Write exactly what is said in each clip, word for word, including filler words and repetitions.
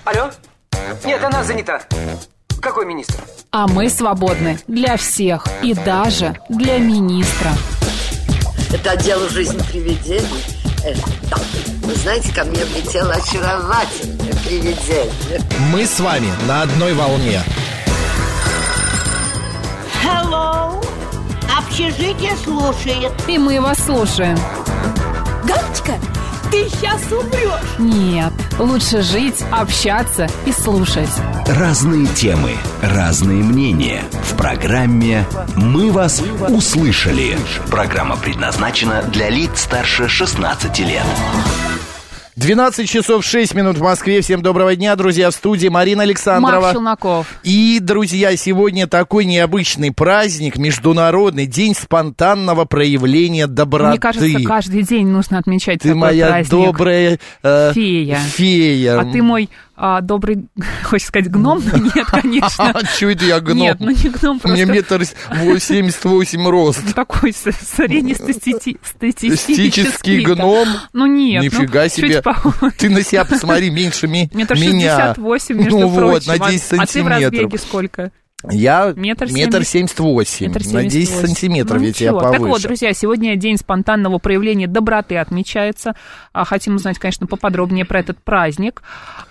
Алло? Нет, она занята. Какой министр? А мы свободны для всех и даже для министра. Это отдел «Жизнь привидений». Э, да. Вы знаете, ко мне влетело очаровательное привидение. Мы с вами на одной волне. Hello. Общежитие слушает. И мы вас слушаем. Галочка, ты сейчас умрешь. Нет, лучше жить, общаться и слушать. Разные темы, разные мнения. В программе «Мы вас услышали». Программа предназначена для лиц старше шестнадцати лет. двенадцать часов шесть минут в Москве. Всем доброго дня, друзья. В студии Марина Александрова. Марк Челноков. И, друзья, сегодня такой необычный праздник, Международный день спонтанного проявления доброты. Мне кажется, каждый день нужно отмечать ты такой моя праздник. добрая э, фея. фея. А ты мой а, добрый, хочешь сказать, гном? Но нет, конечно. А чё это я гном? Нет, ну не гном, просто... Мне метр семьдесят восемь рост. Такой среднестатистический гном? Ну нет. Нифига себе. Ты на себя посмотри, меньше меня. Метр шестьдесят восемь, между ну прочим. Вот, на десять сантиметров. А ты в разбеге сколько? Я метр семьдесят восемь, на десять сантиметров, ну, ведь я повыше. Так вот, друзья, сегодня день спонтанного проявления доброты отмечается. Хотим узнать, конечно, поподробнее про этот праздник.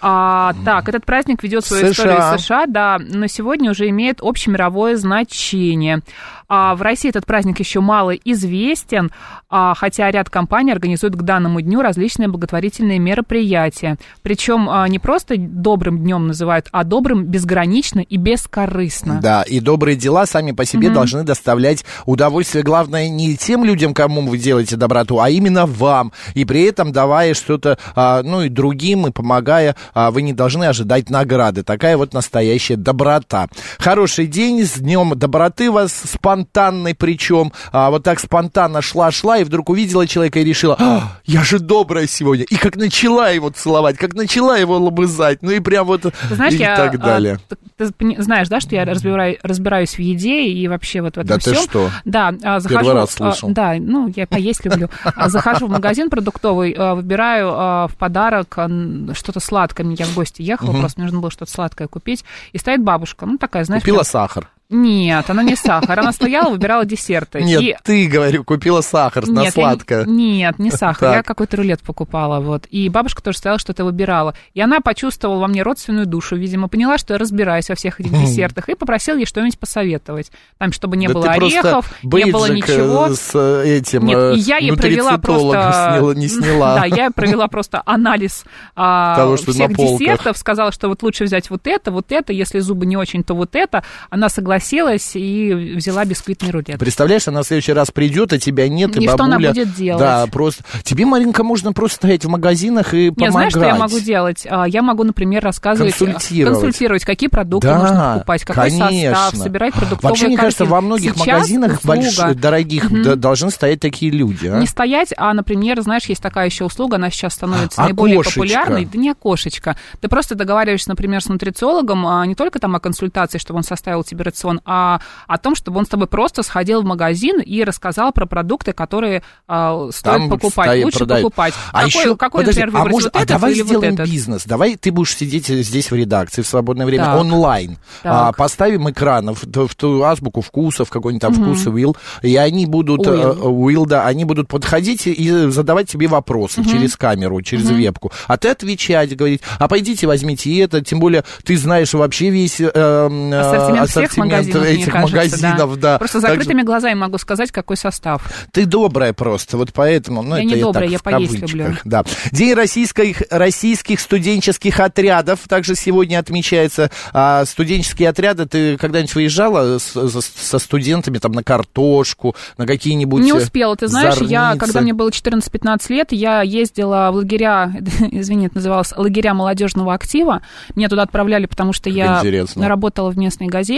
А, так, этот праздник ведет свою историю в США, да, но сегодня уже имеет общемировое значение. А в России этот праздник еще мало известен, а, хотя ряд компаний организует к данному дню различные благотворительные мероприятия. Причем а, не просто добрым днем называют, а добрым безгранично и бескорыстно. Да, и добрые дела сами по себе mm-hmm. должны доставлять удовольствие. Главное, не тем людям, кому вы делаете доброту, а именно вам. И при этом давая что-то, а, ну и другим, и помогая, а, вы не должны ожидать награды. Такая вот настоящая доброта. Хороший день, с днем доброты вас, спонтанной причем. А, вот так спонтанно шла-шла, и вдруг увидела человека и решила, а, я же добрая сегодня. И как начала его целовать, как начала его лобызать, ну и прям вот знаешь, и я, так далее. А, ты, ты знаешь, да, что я разбираю, разбираюсь в еде и вообще вот в этом да всем. Да ты что? Да, захожу, Первый раз слышал. Да, ну, я поесть люблю. Захожу в магазин продуктовый, выбираю в подарок что-то сладкое. Я в гости ехала, угу. просто мне нужно было что-то сладкое купить. И стоит бабушка, ну, такая, знаешь... Купила прям... сахар. Нет, она не сахар. Она стояла, выбирала десерты. Нет, и... ты, говорю, купила сахар на нет, сладкое. Не... Нет, не сахар. Я какой-то рулет покупала, вот. И бабушка тоже стояла, что-то выбирала. И она почувствовала во мне родственную душу, видимо, поняла, что я разбираюсь во всех этих десертах, и попросила ей что-нибудь посоветовать. Там, чтобы не да было орехов, не было ничего. С этим нет, и я ей провела просто... Сняла, не сняла. Да, я ей провела просто анализ того, что всех десертов, сказала, что вот лучше взять вот это, вот это, если зубы не очень, то вот это. Она согласилась и взяла бисквитный рулет. Представляешь, она в следующий раз придет, а тебя нет, и, и бабуля... что она будет делать? Да, просто... Тебе, Маринка, можно просто стоять в магазинах и помогать. Нет, знаешь, что я могу делать? Я могу, например, рассказывать... Консультировать. Консультировать, какие продукты да, можно покупать, какой конечно. состав, собирать продуктовые Вообще, мне кажется, во многих Сейчас магазинах услуга... больших, дорогих, угу. должны стоять такие люди. А? Не стоять, а, например, знаешь, есть такая еще услуга, она сейчас становится окошечко. наиболее популярной. Да не окошечко. Ты просто договариваешься, например, с нутрициологом, а не только там о консультации, чтобы он составил тебе рацион, а о том, чтобы он с тобой просто сходил в магазин и рассказал про продукты, которые э, стоит там покупать, стоит, лучше продают. покупать. А какой, еще, какой, подожди, например, выбрать а может, вот а этот давай или сделаем вот этот? бизнес. Давай ты будешь сидеть здесь в редакции в свободное время так. онлайн. А, поставим экран в, в, в ту азбуку вкусов, какой-нибудь там угу. вкус Will, и они будут, Will. Will, да, они будут подходить и задавать тебе вопросы угу. через камеру, через угу. вебку. А ты отвечать, говорить, а пойдите возьмите это, тем более ты знаешь вообще весь э, ассортимент, ассортимент магазинов, этих кажется, магазинов. Да. Да. Просто закрытыми так... глазами могу сказать, какой состав. Ты добрая просто, вот поэтому... Ну, я это не добрая, я, я поесть люблю. Да. День российских, российских студенческих отрядов также сегодня отмечается. А студенческие отряды, ты когда-нибудь выезжала с, с, со студентами там на картошку, на какие-нибудь Не успела, ты знаешь, зорницы? Я, когда мне было четырнадцать-пятнадцать лет, я ездила в лагеря, извини, это называлось лагеря молодежного актива. Меня туда отправляли, потому что я Интересно. работала в местной газете,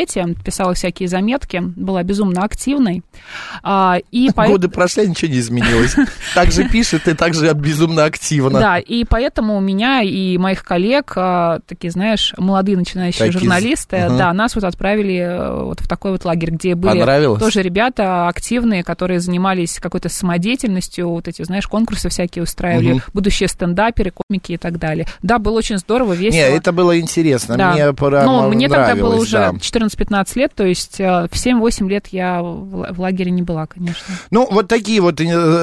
писала всякие заметки, была безумно активной. И по... Годы прошли, ничего не изменилось. Так же пишет и так же безумно активно. Да, и поэтому у меня и моих коллег, такие, знаешь, молодые начинающие такие... журналисты, угу. да, нас вот отправили вот в такой вот лагерь, где были тоже ребята активные, которые занимались какой-то самодеятельностью, вот эти, знаешь, конкурсы всякие устраивали, угу. будущие стендаперы, комики и так далее. Да, был очень здорово, весело. Нет, это было интересно, да. мне прямо Ну, мне нравилось, тогда было уже да. четырнадцать-пятнадцать лет, то есть в семь-восемь лет я в лагере не была, конечно. Ну, вот такие вот...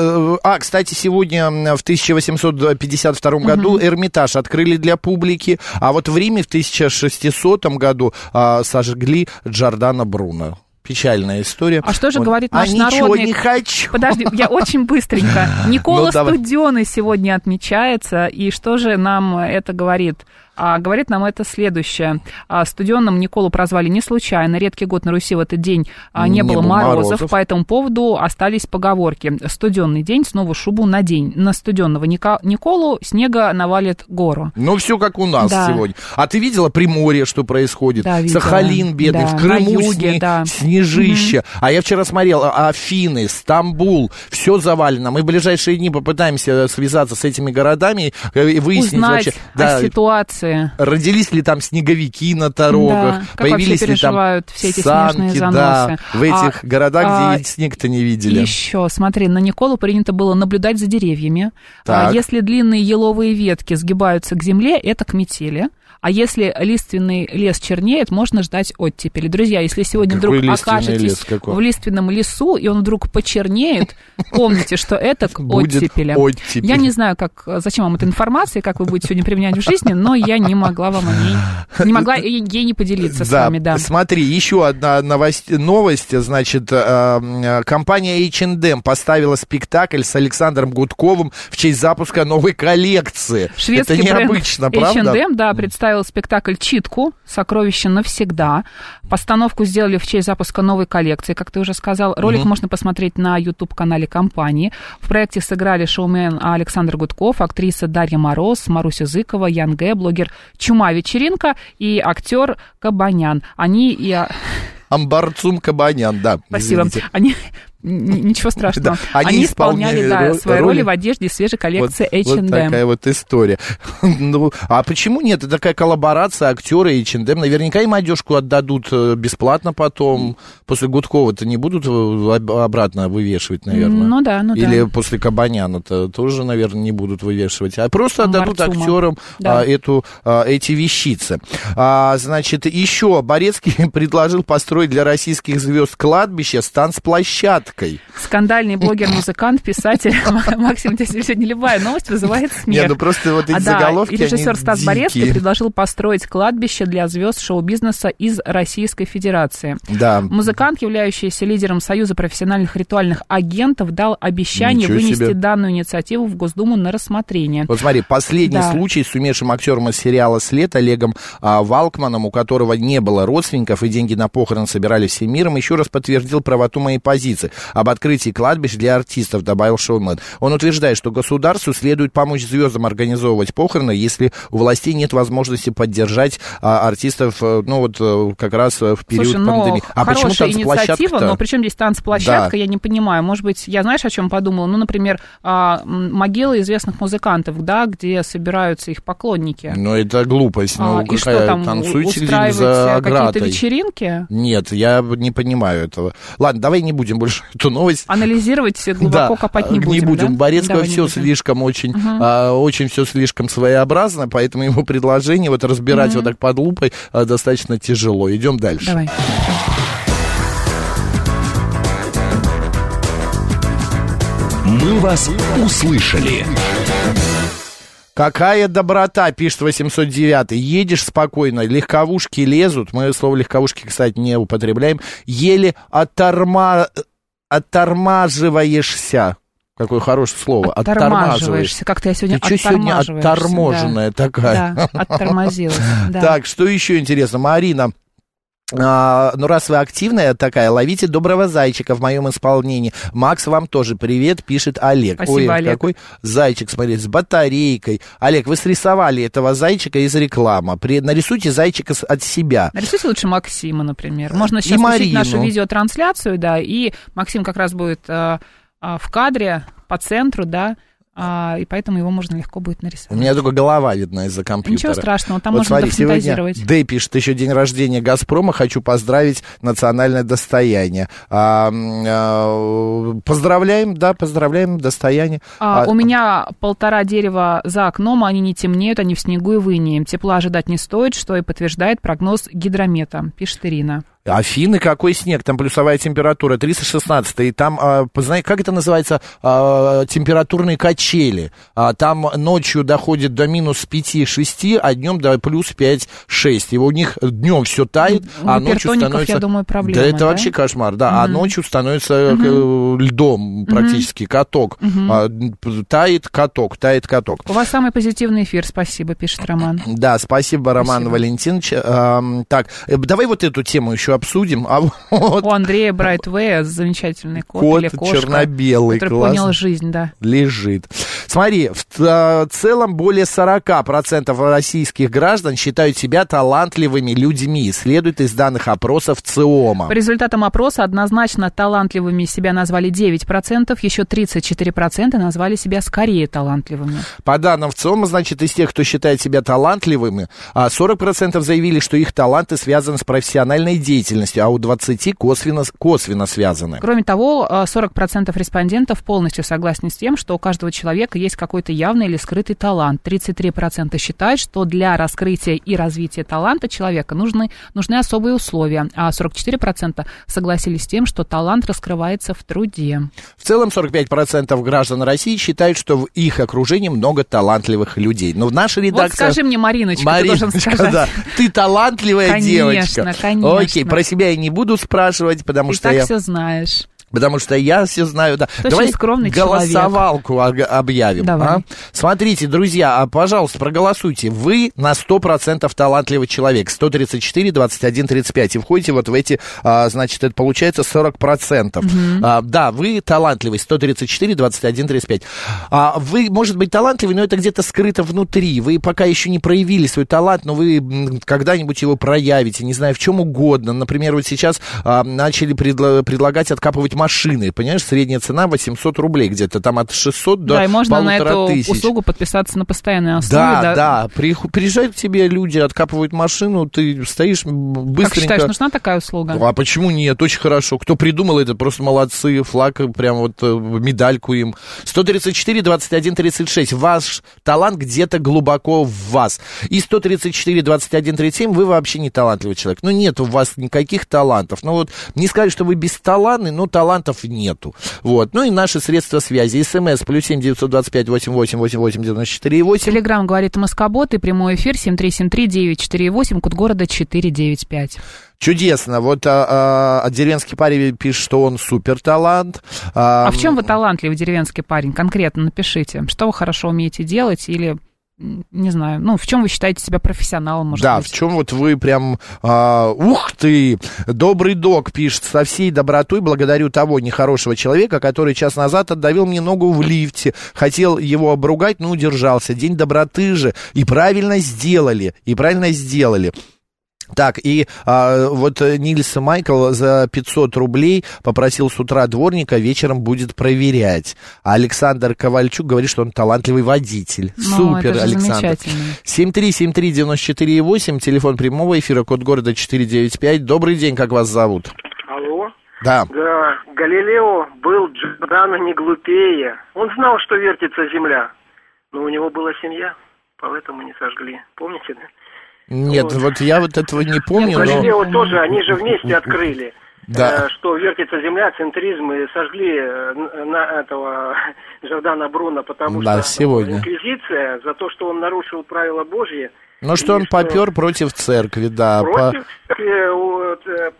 А, кстати, сегодня в тысяча восемьсот пятьдесят втором году угу. Эрмитаж открыли для публики, а вот в Риме в тысяча шестисотом году а, сожгли Джордано Бруно. Печальная история. А что же вот. говорит наш а народный... ничего не хочу. Подожди, я очень быстренько. Никола ну, Студеный сегодня отмечается, и что же нам это говорит? А, говорит нам это следующее. А, Студенным Николу прозвали не случайно. Редкий год на Руси в этот день а, не, не было морозов, морозов. По этому поводу остались поговорки. Студенный день, снова шубу надень. На студенного Ника... Николу снега навалит гору. Ну, все как у нас да. сегодня. А ты видела Приморье, что происходит? Да, видела. Сахалин бедный, да. в Крыму юге, сне... да. снежище. Mm-hmm. А я вчера смотрел, Афины, Стамбул, все завалено. Мы в ближайшие дни попытаемся связаться с этими городами и выяснить Узнать вообще... о да, ситуации. Родились ли там снеговики на дорогах, да, появились ли там все эти санки, да, в этих а, городах, а, где снег-то не видели. Еще, смотри, на Николу принято было наблюдать за деревьями. А, если длинные еловые ветки сгибаются к земле, это к метели. А если лиственный лес чернеет, можно ждать оттепели. Друзья, если сегодня Какой вдруг окажетесь в лиственном лесу, и он вдруг почернеет, помните, что это к оттепели. оттепель. Я не знаю, как, зачем вам эта информация, как вы будете сегодня применять в жизни, но я не могла вам о ней, не могла ей не поделиться с вами, да. Смотри, еще одна новость, новость, значит, компания эйч энд эм поставила спектакль с Александром Гудковым в честь запуска новой коллекции. Шведский это необычно, правда? эйч энд эм, да, представил спектакль «Читку. Сокровище навсегда». Постановку сделали в честь запуска новой коллекции, как ты уже сказал. Ролик угу. можно посмотреть на YouTube-канале компании. В проекте сыграли шоумен Александр Гудков, актриса Дарья Мороз, Маруся Зыкова, Ян Гэ, блогер Чума Вечеринка и актер Кабанян. Они и... Амбарцум Кабанян, да. Спасибо. Извините. Они... Ничего страшного. Да. Они, Они исполняли, да, свои роли в одежде свежей коллекции эйч энд эм. Вот такая вот история. Ну, а почему нет? Это такая коллаборация, актеры эйч энд эм. Наверняка им одежку отдадут бесплатно потом. После Гудкова-то не будут обратно вывешивать, наверное. Ну да, ну Или да. после Кабаняна-то тоже, наверное, не будут вывешивать. А просто отдадут Марцума. актерам да. а, эту, а, эти вещицы. А, значит, еще Борецкий предложил построить для российских звезд кладбище с танцплощадкой. Скандальный блогер-музыкант, писатель Максим, сегодня любая новость вызывает смех. Не, ну просто вот эти а, заголовки, да, и режиссер Стас дикие. Борецкий предложил построить кладбище для звезд шоу-бизнеса из Российской Федерации. Да. Музыкант, являющийся лидером Союза профессиональных ритуальных агентов, дал обещание Ничего вынести себе. данную инициативу в Госдуму на рассмотрение. Вот смотри, последний да. случай с умершим актером из сериала «След» Олегом а, Валкманом, у которого не было родственников и деньги на похороны собирали всем миром, еще раз подтвердил правоту моей позиции. Об открытии кладбищ для артистов, добавил шоумен. Он утверждает, что государству следует помочь звездам организовывать похороны, если у властей нет возможности поддержать а, артистов, ну вот как раз в период Слушай, пандемии. А почему танцплощадка? Но при чем здесь танцплощадка, да. я не понимаю. Может быть, я знаешь, о чем подумала? Ну, например, а, могилы известных музыкантов, да, где собираются их поклонники. Ну, это глупость. Ну, а, какая? И что там, Танцуйте устраивать за оградой. какие-то вечеринки? Нет, я не понимаю этого. Ладно, давай не будем больше эту новость. Анализировать глубоко да, копать не будем, не будем. Да? Борецкого все будем. слишком очень, угу. а, очень все слишком своеобразно, поэтому его предложение вот разбирать угу. вот так под лупой а, достаточно тяжело. Идем дальше. Давай. Мы вас услышали. Какая доброта, пишет восемьсот девятый. Едешь спокойно, легковушки лезут. Мы слово легковушки, кстати, не употребляем. Еле отторма... оттормаживаешься. Какое хорошее слово. Оттормаживаешься. Как-то я сегодня Ты что сегодня отторможенная да. такая? Да, оттормозилась. Да. Так, что еще интересно? Марина А, ну, раз вы активная такая, ловите доброго зайчика в моем исполнении. Макс, вам тоже привет, пишет Олег. Спасибо, Ой, Олег. Какой зайчик, смотрите, с батарейкой. Олег, вы срисовали этого зайчика из рекламы. При... Нарисуйте зайчика от себя. Нарисуйте лучше Максима, например. Можно сейчас включить нашу видеотрансляцию, да, и Максим как раз будет а, а, в кадре, по центру, да, А, и поэтому его можно легко будет нарисовать. У меня только голова видна из-за компьютера. Ничего страшного, там вот можно смотри, дофантазировать. Дэй пишет, еще день рождения «Газпрома», хочу поздравить, национальное достояние. А, а, поздравляем, да, поздравляем, достояние. А, а, у меня полтора дерева за окном, они не темнеют, они в снегу и в инее. Тепла ожидать не стоит, что и подтверждает прогноз гидромета, пишет Ирина. Афины, какой снег, там плюсовая температура триста шестнадцать, и там, а, знаете, как это называется, а, температурные качели, а, там ночью доходит до минус пять-шесть, а днем до плюс пять-шесть, и у них днем все тает, у а ночью становится... я думаю, проблема, да это да? вообще кошмар, да, mm-hmm. а ночью становится mm-hmm. льдом практически, mm-hmm. каток, mm-hmm. а, тает каток, тает каток. У вас самый позитивный эфир, спасибо, пишет Роман. Да, спасибо, Роман спасибо. Валентинович. А, так, давай вот эту тему еще обсудим. А вот... У Андрея Брайтвея замечательный кот, кот или кошка, черно-белый, который классно. Понял жизнь, да. Лежит. Смотри, в э, целом более сорок процентов российских граждан считают себя талантливыми людьми, следует из данных опросов ЦИОМа. По результатам опроса однозначно талантливыми себя назвали девять процентов, еще тридцать четыре процента назвали себя скорее талантливыми. По данным ЦИОМа, значит, из тех, кто считает себя талантливыми, сорок процентов заявили, что их таланты связаны с профессиональной деятельностью, а у двадцать процентов косвенно, косвенно связаны. Кроме того, сорок процентов респондентов полностью согласны с тем, что у каждого человека есть какой-то явный или скрытый талант. тридцать три процента считают, что для раскрытия и развития таланта человека нужны, нужны особые условия, а сорок четыре процента согласились с тем, что талант раскрывается в труде. В целом сорок пять процентов граждан России считают, что в их окружении много талантливых людей. Но в нашей редакции... Вот скажи мне, Мариночка, Мариночка, ты должен сказать. Да, ты талантливая конечно, девочка. Конечно, конечно. Окей, про себя я не буду спрашивать, потому ты что так я... все знаешь. Потому что я все знаю, да. Ты Давай скромный голосовалку человек. объявим. Давай. А? Смотрите, друзья, а, пожалуйста, проголосуйте. Вы на сто процентов талантливый человек. сто тридцать четыре, двадцать один, тридцать пять. И входите вот в эти, а, значит, это получается сорок процентов. Угу. А, да, вы талантливый. сто тридцать четыре, двадцать один, тридцать пять. А, вы, может быть, талантливый, но это где-то скрыто внутри. Вы пока еще не проявили свой талант, но вы когда-нибудь его проявите. Не знаю, в чем угодно. Например, вот сейчас а, начали предло- предлагать откапывать машины. Понимаешь? Средняя цена восемьсот рублей где-то, там от шестисот до да, и можно полутора на эту тысяч. услугу подписаться на постоянной основе. Да, да, да, При, приезжают к тебе люди, откапывают машину, ты стоишь быстренько... Как считаешь, нужна такая услуга? А почему нет? Очень хорошо. Кто придумал это, просто молодцы, флаг, прям вот медальку им. сто тридцать четыре, двадцать один, тридцать шесть. Ваш талант где-то глубоко в вас. И сто тридцать четыре, двадцать один, тридцать семь, вы вообще не талантливый человек. Ну, нет у вас никаких талантов. Ну, вот, не сказать, что вы бесталанны, но талантов нету. Вот. Ну и наши средства связи. СМС плюс семь девятьсот двадцать пять восемьдесят восемь восемьдесят восемь девяносто четыре восемь. Телеграм говорит Москобот и прямой эфир семь три семь три девять четыре восемь, код города четыре девять пять. Чудесно. Вот а, а, деревенский парень пишет, что он супер талант. А, а в чем вы талантливый деревенский парень? Конкретно напишите. Что вы хорошо умеете делать или... Не знаю, ну, в чем вы считаете себя профессионалом, может да, быть? Да, в чем вот вы прям, а, ух ты, добрый док пишет, со всей добротой благодарю того нехорошего человека, который час назад отдавил мне ногу в лифте, хотел его обругать, но удержался. День доброты же, и правильно сделали, и правильно сделали. Так, и а, вот Нильс Майкл за пятьсот рублей попросил с утра дворника, вечером будет проверять. А Александр Ковальчук говорит, что он талантливый водитель. Ну, супер, это же Александр. семь три семь три девяносто четыре восемь, телефон прямого эфира, код города четыре девять пять. Добрый день, как вас зовут? Алло. Да. Да, Галилео был Джордано не глупее. Он знал, что вертится Земля, но у него была семья, поэтому не сожгли. Помните, да? Нет, вот. вот я вот этого не помню. Нет, Галилео но... тоже, они же вместе открыли, да. э, что вертится Земля, центризм, и сожгли на этого Джордано Бруно, потому да, что сегодня. инквизиция за то, что он нарушил правила Божьи. Ну, что он что... попер против церкви, да. Против по... церкви вот,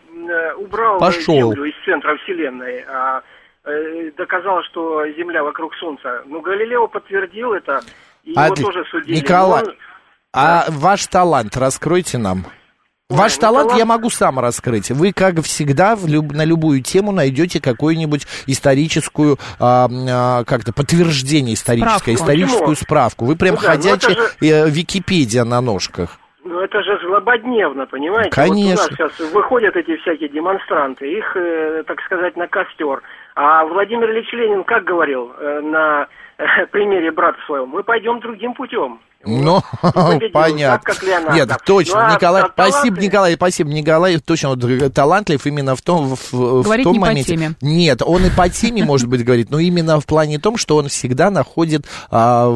убрал Пошел. Землю из центра Вселенной, а доказал, что Земля вокруг Солнца. Ну, Галилео подтвердил это, и Отли... его тоже судили. Николай... Он... А ваш талант раскройте нам. Ваш Ой, талант талант я могу сам раскрыть. Вы, как всегда, в люб... на любую тему найдете какую-нибудь историческую, а, а, как-то подтверждение историческое, Справку. историческую Почему? справку. Вы прям Ну да, ходячая ну это э, Википедия на ножках. Ну, это же злободневно, понимаете? Конечно. Вот у нас сейчас выходят эти всякие демонстранты, их, э, так сказать, на костер. А Владимир Ильич Ленин как говорил э, на э, примере брата своего? Мы пойдем другим путем. Ну, понятно. Так, как Леонардо. Нет, точно, Ну, а Николай, таланты- спасибо, Николай, спасибо, Николай, точно, вот, талантлив именно в том, в, в Говорит том не по моменте. теме. Нет, он и по теме, может быть, говорит, но именно в плане том, что он всегда находит а,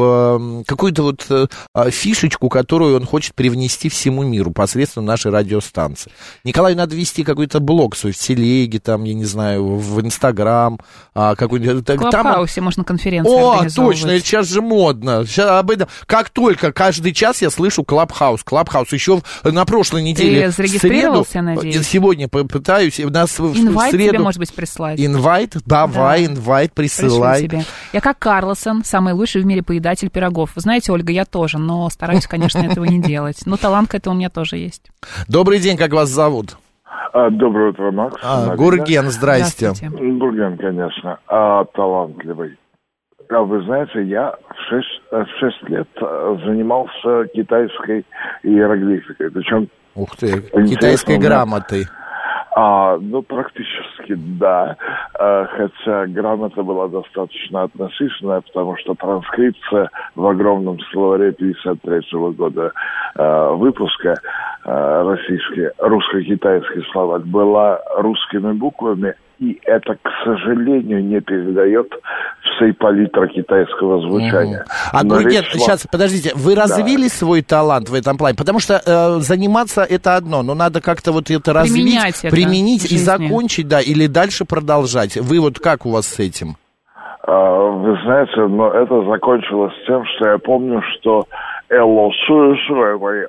в, какую-то вот а, фишечку, которую он хочет привнести всему миру посредством нашей радиостанции. Николаю надо вести какой-то блог свой в телеге, там, я не знаю, в Инстаграм, а, какой-нибудь... В Клабхаусе можно конференции О, организовывать. точно, это сейчас же модно. Сейчас об этом... Как только каждый час я слышу Клабхаус, Клабхаус. Еще на прошлой неделе. Ты зарегистрировался, в среду, надеюсь? Сегодня попытаюсь. У нас в, Инвайт в среду... тебе, может быть, прислать? Инвайт? Давай, Да. инвайт, Пришлю присылай. тебе. Я как Карлсон, самый лучший в мире поедатель пирогов. Вы знаете, Ольга, я тоже, но стараюсь, конечно, этого не делать. Но талант к этому у меня тоже есть. Добрый день, как вас зовут? А, доброе утро, Макс. А, Марина. Гурген, здрасте. Здравствуйте. Гурген, конечно. А, талантливый. А вы знаете, я в шесть, в шесть лет занимался китайской иероглификой. Причем, Ух ты, интересно, китайской у меня- грамотой. а, ну, практически да. А, хотя грамота была достаточно относительная, потому что транскрипция в огромном словаре пятьдесят третьего года а, выпуска а, российский, русско-китайский словарь была русскими буквами, и это, к сожалению, не передает всей палитры китайского звучания. А, Но Гурген, речь шла- сейчас, подождите, вы развили свой талант в этом плане? Потому что э, заниматься это одно, но надо как-то вот это развить, Применять это применить в и жизни. закончить, да, или дальше продолжать. Вы вот как у вас с этим? А, вы знаете, но это закончилось тем, что я помню, что Эло Суэсуэвэй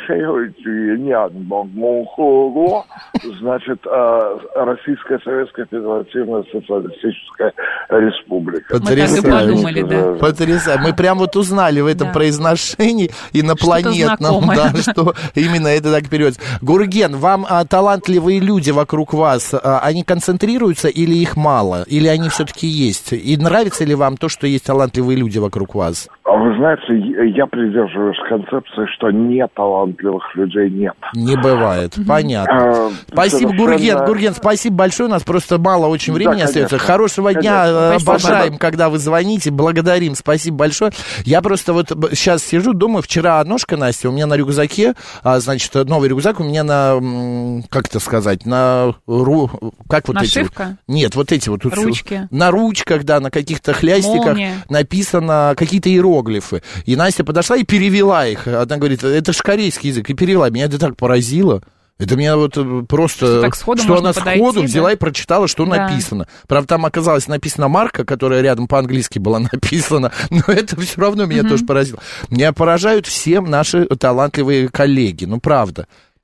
значит, а, Российская Советская Федеративная Социалистическая Республика. Мы так и Потрясающе. подумали, да. Потрясающе. Мы прям вот узнали в этом Да. произношении инопланетном, знакомое. да, что именно это так переводится. Гурген, вам а, талантливые люди вокруг вас, а, они концентрируются или их мало? Или они все-таки есть? И нравится ли вам то, что есть талантливые люди вокруг вас? А вы знаете, я придерживаюсь концепции, что неталантливых людей нет. Не бывает, понятно. А, Спасибо, совершенно- Гурген. Гурген, спасибо большое. У нас просто мало очень Да, времени конечно. остается. Хорошего дня. Конечно. э, Спасибо. Обожаем, когда вы звоните. Благодарим. Спасибо большое. Я просто вот б- сейчас сижу, думаю, вчера ножка Настя, у меня на рюкзаке, а, значит, новый рюкзак у меня на, м, как это сказать, на ру... Как вот эти Нашивка? вот? Нет, вот эти вот. тут всё- Ручки? На ручках, да, на каких-то хлястиках Молния. написано какие-то иероглифы. И Настя подошла и перевела их. Она говорит, это же корейский язык. И перевела. Меня это так поразило. Это меня вот э, просто... Что так сходу что можно она подойти, сходу да? взяла и прочитала, что Да. написано. Правда, там оказалось написано марка, которая рядом по-английски была написана. Но это все равно меня тоже поразило. Меня поражают все наши талантливые коллеги. Ну, правда.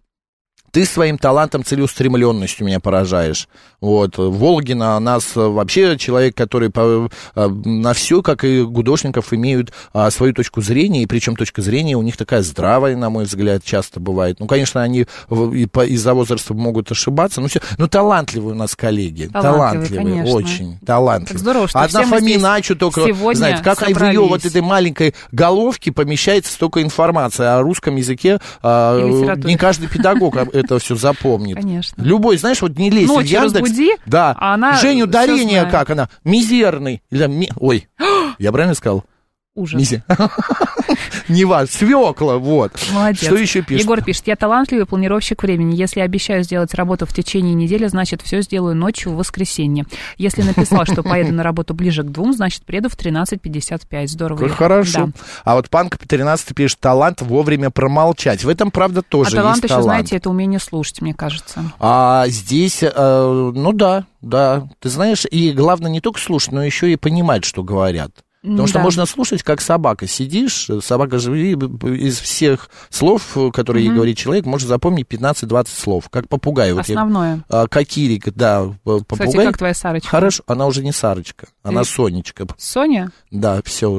Ты своим талантом, целеустремленностью меня поражаешь. Вот. Волгина, нас вообще человек, который по, на все, как и Гудошников, имеют а, свою точку зрения, и причем точка зрения у них такая здравая, на мой взгляд, часто бывает. Ну, конечно, они в, и по, из-за возраста могут ошибаться, но, все, но талантливые у нас коллеги. Талантливые, Талантливые, конечно. очень талантливые. Так здорово, что Одна все мы здесь Фоминачу только, сегодня знаете, как в ее собрались. вот этой маленькой головке помещается столько информации о русском языке. а, И литературе. не каждый педагог это все запомнит. Конечно. Любой, знаешь, вот не лезь в Ночью Яндекс. разбуди, Да. а она Женю всё дарение, знает. как она? Мизерный. Или там ми- Ой, я правильно сказал? Ужас. Мизи. Не важно. Свекла, вот. Молодец. Что еще пишет? Егор пишет, я талантливый планировщик времени. Если обещаю сделать работу в течение недели, значит, все сделаю ночью в воскресенье. Если написал, что поеду на работу ближе к двум, значит, приеду в тринадцать пятьдесят пять. Здорово. Как Егор. хорошо. Да. А вот Панк тринадцать пишет, талант вовремя промолчать. В этом, правда, А тоже талант есть еще, талант. знаете, это умение слушать, мне кажется. А здесь, э, ну да, да. Ты знаешь, и главное не только слушать, но еще и понимать, что говорят. Потому что Да. можно слушать, как собака. Сидишь, собака же из всех слов, которые ей говорит человек, может запомнить пятнадцать-двадцать слов. Как попугай. Вот я- Основное. а, Кокирик, да, попугай. Кстати, как твоя Сарочка? Хорошо, она уже не Сарочка, она Сонечка. Соня? Да, все уже.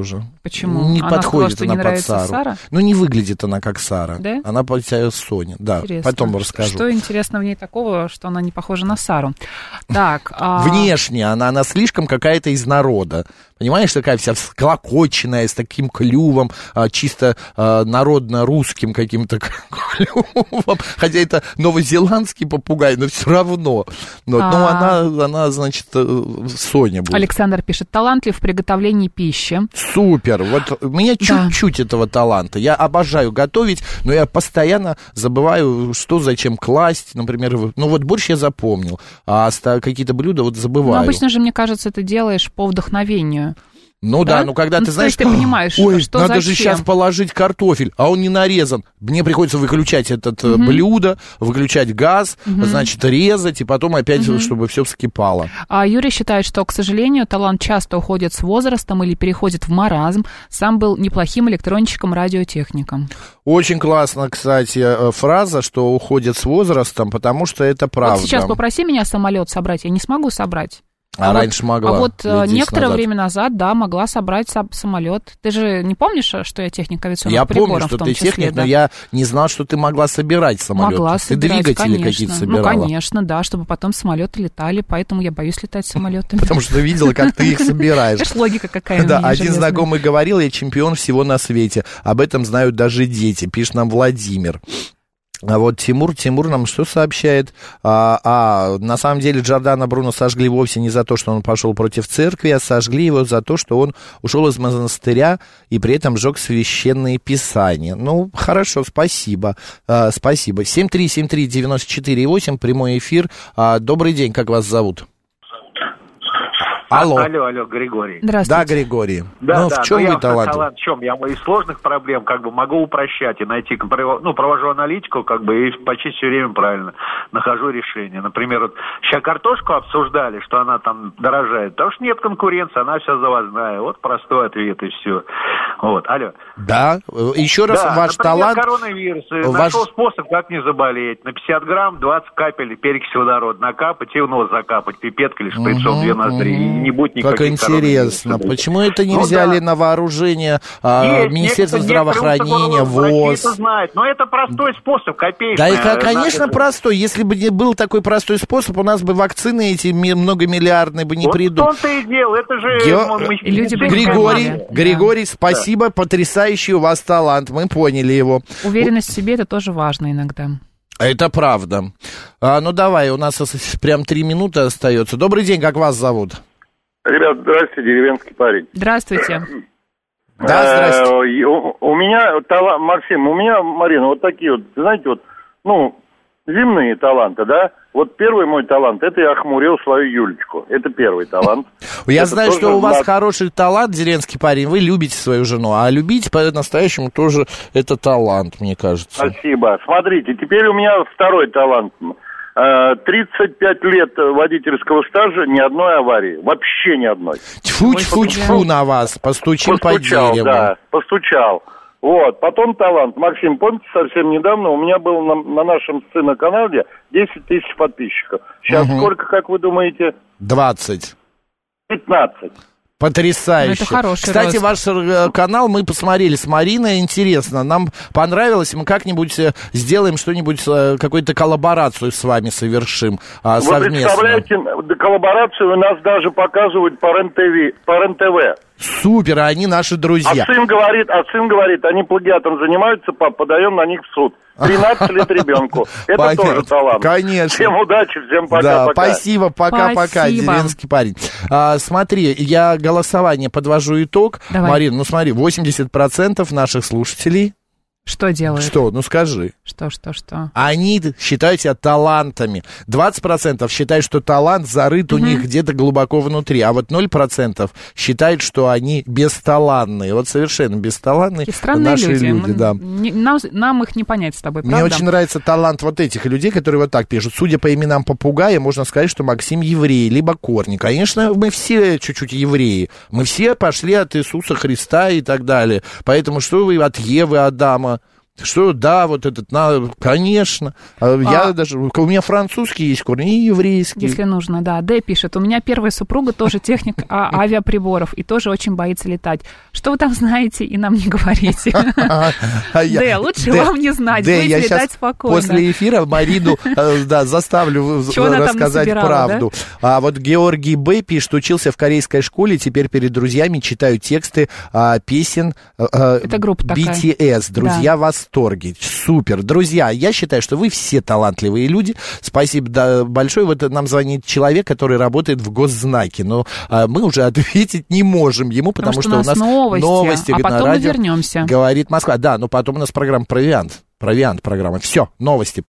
Почему? Не она подходит сказала, что она не под нравится Сару. Сара? Ну, не выглядит она как Сара. Да? Она под себя Соня. Да, интересно. потом расскажу. Что интересно в ней такого, что она не похожа на Сару? Так. А... Внешне она, она слишком какая-то из народа. Понимаешь, такая вся склокоченная, с таким клювом, чисто народно-русским каким-то клювом. Хотя это новозеландский попугай, но все равно. Но, а... но она, она, значит, Соня будет. Александр пишет, талантлив в приготовлении пищи. Супер. Вот у меня чуть-чуть да. этого таланта. Я обожаю готовить, но я постоянно забываю, что зачем класть. Например, ну вот борщ я запомнил, а какие-то блюда вот забываю. Ну, обычно же, мне кажется, ты делаешь по вдохновению. Ну да, да ну когда ну, ты знаешь, ты понимаешь, ой, что надо зачем? же сейчас положить картофель, а он не нарезан. Мне приходится выключать это угу. блюдо, выключать газ, угу. значит, резать, и потом опять, угу. чтобы все вскипало. А Юрий считает, что, к сожалению, талант часто уходит с возрастом или переходит в маразм. Сам был неплохим электронщиком, радиотехником. Очень классно, кстати, фраза, что уходит с возрастом, потому что это правда. Вот сейчас попроси меня самолет собрать, я не смогу собрать. А, а вот, раньше могла. А вот некоторое назад. время назад, да, могла собрать самолет. Ты же не помнишь, что я техник авиационных я приборов? Я помню, что в том ты числе, техник, да? но я не знал, что ты могла собирать самолет. Могла ты собирать, двигатели конечно. какие-то собирала. Ну, конечно, да, чтобы потом самолеты летали, поэтому я боюсь летать самолетами. Потому что видела, как ты их собираешь. Знаешь, логика какая у меня. Да, один знакомый говорил, я чемпион всего на свете. Об этом знают даже дети, пишет нам Владимир. А вот Тимур, Тимур нам что сообщает? А, а, на самом деле Джордано Бруно сожгли вовсе не за то, что он пошел против церкви, а сожгли его за то, что он ушел из монастыря и при этом сжег священные писания. Ну, хорошо, спасибо. А, спасибо. семь три семь три девять четыре восемь, прямой эфир. А, добрый день, как вас зовут? Алло. Алло, алло, Григорий. Здравствуйте. Да, Григорий. Да, ну, да, в чем ну, вы я талант? талант? В чем? Я из сложных проблем как бы могу упрощать и найти, ну, провожу аналитику, как бы, и почти все время правильно нахожу решение. Например, вот сейчас картошку обсуждали, что она там дорожает, потому что нет конкуренции, она вся завозная. Вот простой ответ и все. Вот, алло. Да, еще раз, да, ваш например, талант... коронавирус. Ваш... Нашел способ, как не заболеть. На пятьдесят грамм, двадцать капель перекиси водорода накапать и в нос закапать, пипеткой или шприцом, угу, две ноздри. Угу. И не будет никаких. Как интересно. Почему это не ну, взяли да. на вооружение а, Есть, Министерство здравоохранения, ВОЗ? Это знает, но это простой способ, копеечный. Да, это, конечно, это... простой. Если бы не был такой простой способ, у нас бы вакцины эти многомиллиардные бы не вот придут. Вот в том-то и дело, это же... Ге... Мы... Люди Григорий, да. Григорий, спасибо, да. Потрясающий у вас талант, мы поняли его. Уверенность в себе, это тоже важно иногда. Это правда. А, ну, давай, у нас прям три минуты остается. Добрый день, как вас зовут? Ребят, здрасте, деревенский парень. Здравствуйте. Да, здрасте. У меня талант, Максим, у меня, Марина, вот такие вот, знаете, вот, ну, земные таланты, да? Вот первый мой талант, это я охмурил свою Юлечку. Это первый талант. Я это знаю, что у вас знак... хороший талант, деревенский парень, вы любите свою жену, а любить по-настоящему тоже это талант, мне кажется. Спасибо. Смотрите, теперь у меня второй талант. тридцать пять лет водительского стажа, ни одной аварии. Вообще ни одной. Тьфу-тьфу-тьфу на вас. Постучим постучал, по дереву. Да, постучал. Вот. Потом талант. Максим, помните, совсем недавно у меня был на, на нашем сцена-канале десять тысяч подписчиков. Сейчас угу. сколько, как вы думаете? двадцать. пятнадцать. Потрясающе. Ну, это хороший Кстати, рост. ваш канал мы посмотрели с Мариной, интересно, нам понравилось, мы как-нибудь сделаем что-нибудь, какую-то коллаборацию с вами совершим а, Вы совместно. представляете, коллаборацию у нас даже показывают по РЕН-ТВ. По РЕН-ТВ. Супер, они наши друзья. А сын говорит, а сын говорит, они плагиатом занимаются, пап, подаем на них в суд. тринадцать лет ребенку. Это понятно. Тоже талант. Конечно. Всем удачи, всем пока-пока. Да, пока. спасибо, пока-пока, деревенский парень. А, смотри, я голосование подвожу итог. Давай. Марин, ну смотри, восемьдесят процентов наших слушателей... Что делают? Что? Ну скажи. Что, что, что? Они считают себя талантами. двадцать процентов считают, что талант зарыт у mm-hmm. них где-то глубоко внутри. А вот ноль процентов считают, что они бесталанные. Вот совершенно бесталанные наши люди. люди да. не, нам, нам их не понять с тобой, правда? Мне очень нравится талант вот этих людей, которые вот так пишут. Судя по именам попугая, можно сказать, что Максим еврей, либо корни. Конечно, мы все чуть-чуть евреи. Мы все пошли от Иисуса Христа и так далее. Поэтому что вы от Евы, Адама? Что, да, вот этот, на, конечно. Я а... даже, у меня французский есть корни и еврейский. Если нужно, да. Д пишет, у меня первая супруга тоже техник авиаприборов и тоже очень боится летать. Что вы там знаете и нам не говорите? Д, лучше вам не знать, будете летать спокойно. После эфира Марину заставлю рассказать правду. А вот Георгий Б пишет, учился в корейской школе, теперь перед друзьями читаю тексты песен би ти эс. Друзья, вас в восторге. Супер. Друзья, я считаю, что вы все талантливые люди. Спасибо да, большое. Вот нам звонит человек, который работает в Госзнаке. Но а, мы уже ответить не можем ему, потому, потому что, что у нас новости, новости а потом на радио мы вернемся. Говорит Москва. Да, но потом у нас программа «Провиант». Провиант программа. Все, новости.